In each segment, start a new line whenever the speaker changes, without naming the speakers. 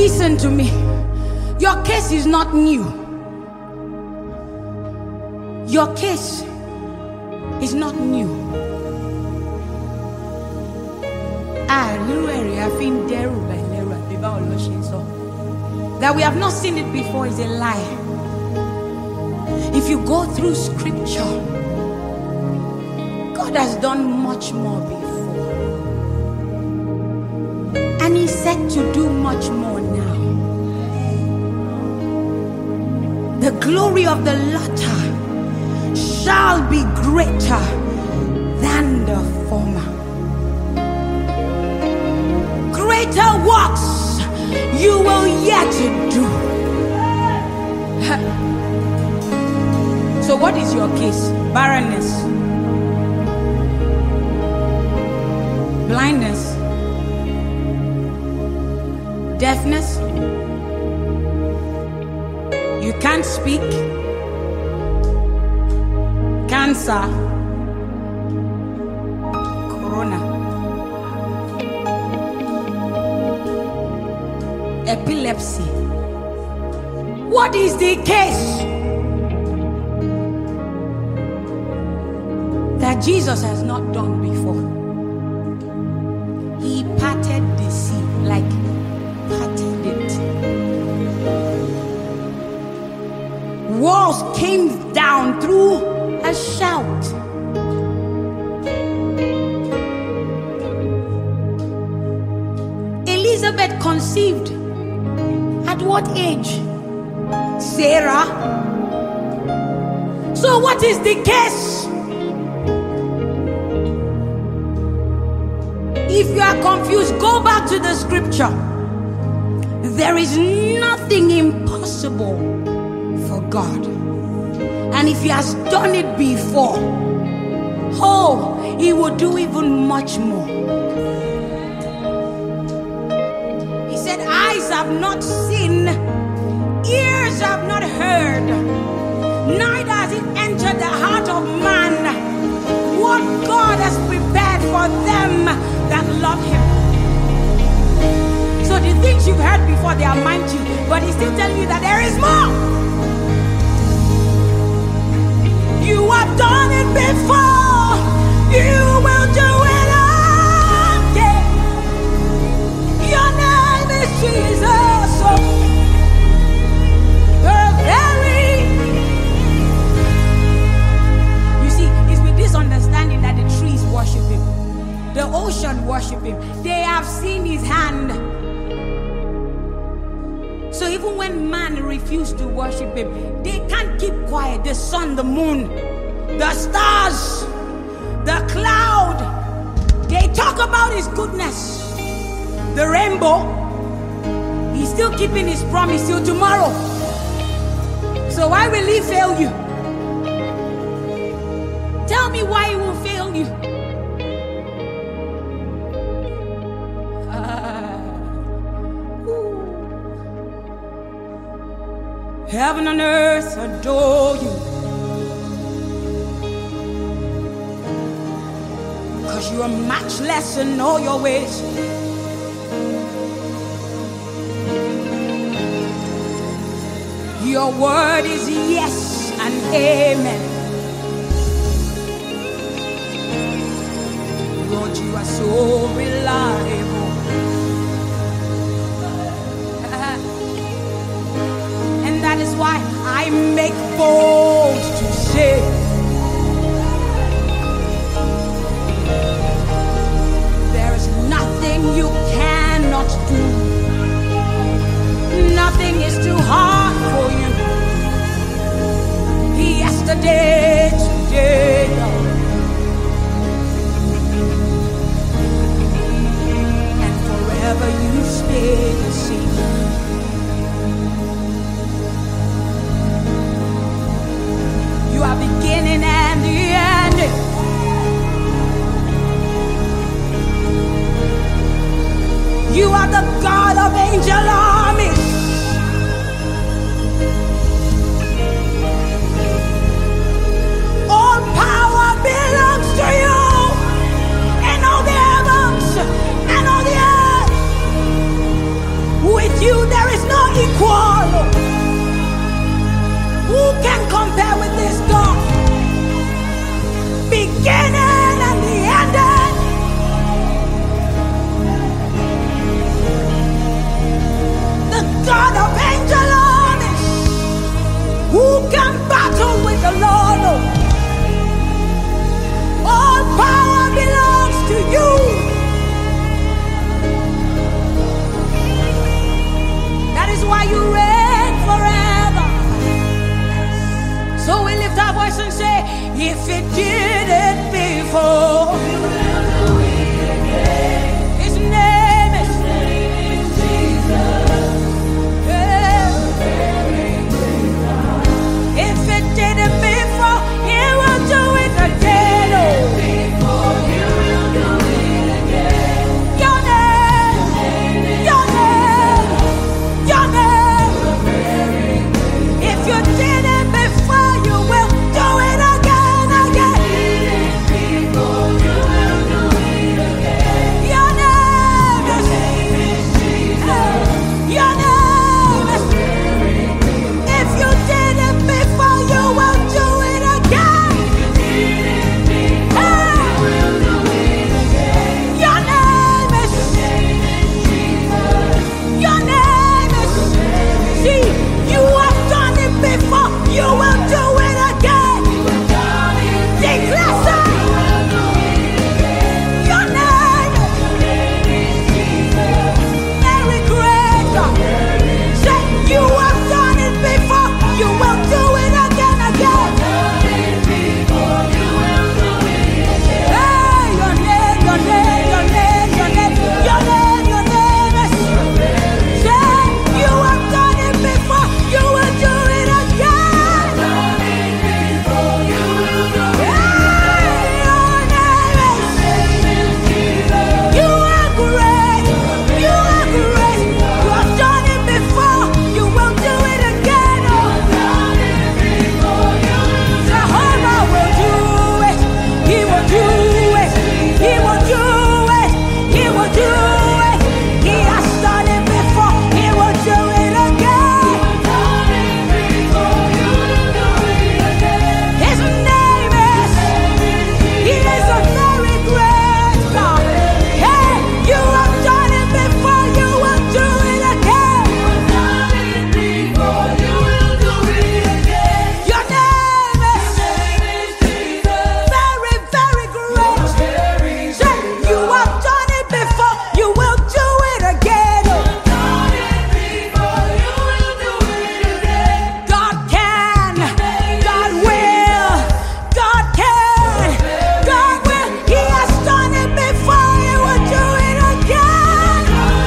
Listen to me. Your case is not new. Your case is not new. That we have not seen it before is a lie. If you go through scripture, God has done much more before. And He's set to do much more now. The glory of the latter shall be greater than the former. Greater works you will yet do. So what is your case? Barrenness, blindness, deafness, you can't speak, cancer, corona, epilepsy. What is the case? That Jesus has not done before. He parted the sea, like parted it. Walls came down through a shout. Elizabeth conceived at what age? Sarah. So what is the case? If you are confused, go back to the scripture. There is nothing impossible for God. And if He has done it before, oh, He will do even much more. He said, eyes have not seen, ears have not heard, neither has it entered the heart of man what God has prepared for them that love Him. So the things you've heard before, they are mighty, but He's still telling you that there is more. You have done it before, you will do it again. Your name is Jesus. You see, it's with this understanding that the trees worship Him, the ocean worship Him. They have seen His hand. So even when man refused to worship Him, they can't keep quiet. The sun, the moon, the stars, the cloud, they talk about His goodness. The rainbow, He's still keeping His promise till tomorrow. So why will He fail you? Tell me why He will fail you. Heaven and earth adore You, 'cause You are matchless in all Your ways. Your word is yes and amen. Lord, You are so reliable. That is why I make bold to say, there is nothing You cannot do. Nothing is too hard for You. Yesterday, today, and forever You stay the same. You are beginning and the end. You are the God of angel armies. So we lift our voice and say, if it did it before, his name is Jesus. If it did it before, he will do it again. Oh. Before you will do it again. Your name, your name, your name. If you did it before, you will do it again, again. Before you will do it again. Your name is Jesus. Your name is. If you did it before, you will do it again. Your name is. Your name is. See, you have done it before. You will do it again. Declare, say, your name is very great. Say, you have done it before. You will do it again, again. Hey, your name, your name, your name, your name, your name, your name is. Say, you have done it before. You will do it again. Hey, your name is. You are great. You are great. You have done it before. You will do it again. Jehovah will do it. He will do it. He will do it. He will do it. He has done it before. He will do it again. His name is. He is a very great God. Hey, you have done it before. You will do it again. Your name is very, very great. Say, you have done it before. You will do it again. God can. God will. God can. God will. He has done it before. He will do it again.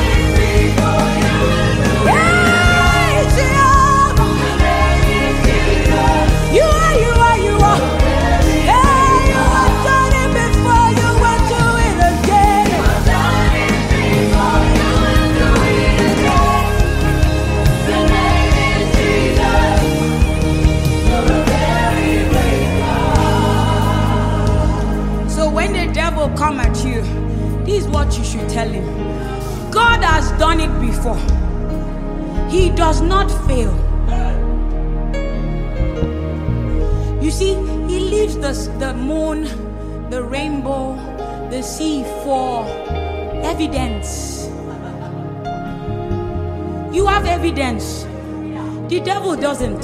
Hey, Jehovah. You are, you are, you are. Hey, you have done it before. You will do it again. So when the devil come at you, this is what you should tell him. God has done it before. He does not fail. You see, he leaves the moon, the rainbow, the sea for evidence. You have evidence. The devil doesn't.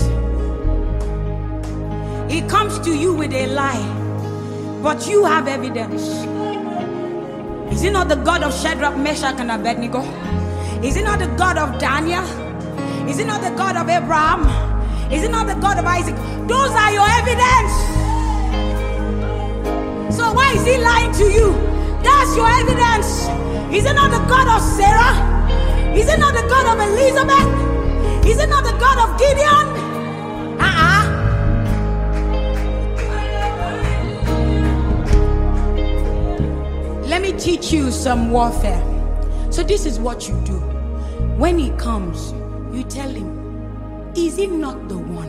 He comes to you with a lie, but you have evidence. Is he not the God of Shadrach, Meshach, and Abednego? Is he not the God of Daniel? Is he not the God of Abraham? Is he not the God of Isaac? Those are your evidence. So why is he lying to you? That's your evidence. Is he not the God of Sarah? Is he not the God of Elizabeth? Is he not the God of Gideon? Let me teach you some warfare. So this is what you do. When he comes, you tell him, is it not the one?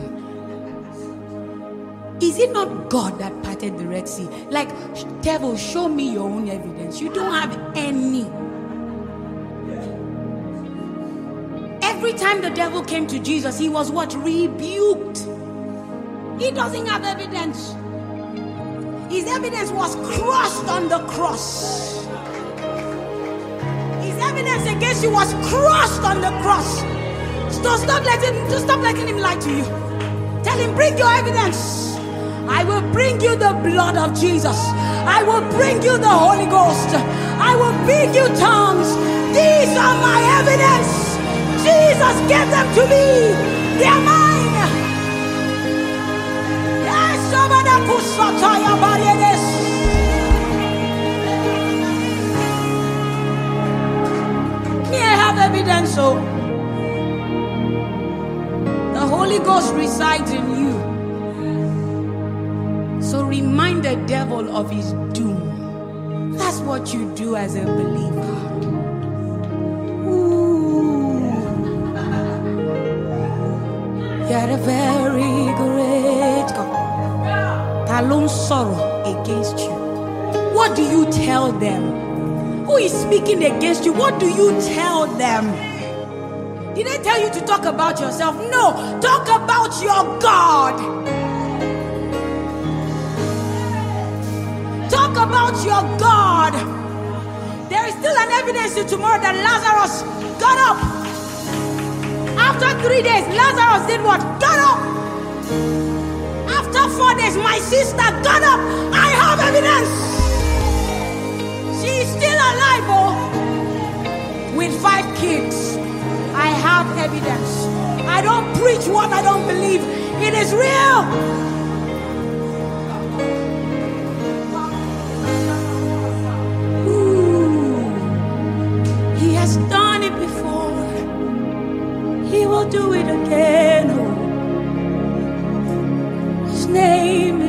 Is it not God that parted the Red Sea? Like, devil, show me your own evidence. You don't have any. Every time the devil came to Jesus, he was what? Rebuked. He doesn't have evidence. His evidence was crushed on the cross. His evidence against you was crushed on the cross. So stop letting him lie to you. Tell him, bring your evidence. I will bring you the blood of Jesus. I will bring you the Holy Ghost. I will bring you tongues. These are my evidence. Jesus gave them to me. They are mine. Me, I have evidence, so the Holy Ghost resides in you. So remind the devil of his doom. That's what you do as a believer. Ooh. You're a very great God. Alone sorrow against you. What do you tell them? Who is speaking against you? What do you tell them? Did I tell you to talk about yourself? No, talk about your God. Talk about your God. There is still an evidence to tomorrow that Lazarus got up. After 3 days, Lazarus did what? Got up. After 4 days, my sister got up. I have evidence. She is still alive, oh, with 5 kids. I have evidence. I don't preach what I don't believe. It is real. He has done it before. He will do it again. Oh. His name